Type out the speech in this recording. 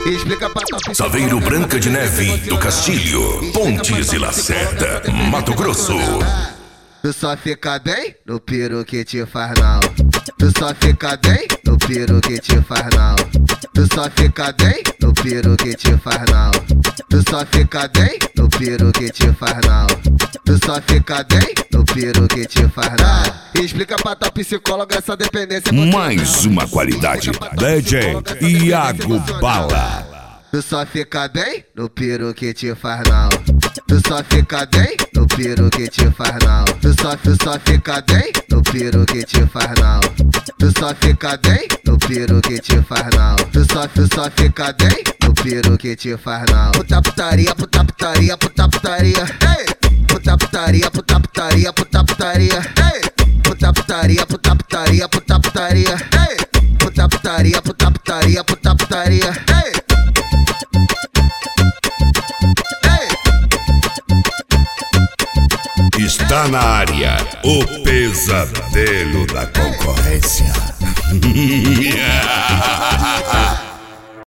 Explica pra top. Saveiro Branca de Neve do Castilho, Pontes e Lacerda, Mato Grosso. Tu só fica bem no piro que te faz não. Tu só fica bem no piro que te faz não. Tu só fica bem no piro que te faz não. Tu só fica bem no piro que te faz não. Tu só fica bem no piro que te faz não. Explica pra tua psicóloga essa dependência. Mais uma qualidade, DJ Iago Bala. Tu só fica bem no piro que te faz não. Tu só fica bem no piro que te faz não. Tu só fica bem no piro que te faz não. Tu só fica bem no piro que te faz não. Tu só fica bem no piro que te faz não. Puta putaria, puta putaria, puta putaria. Ei! Puta putaria, puta putaria, puta putaria. Ei! Puta putaria, puta putaria, puta putaria. Ei! Puta putaria, puta putaria, puta putaria. Ei! Está na área o pesadelo da concorrência.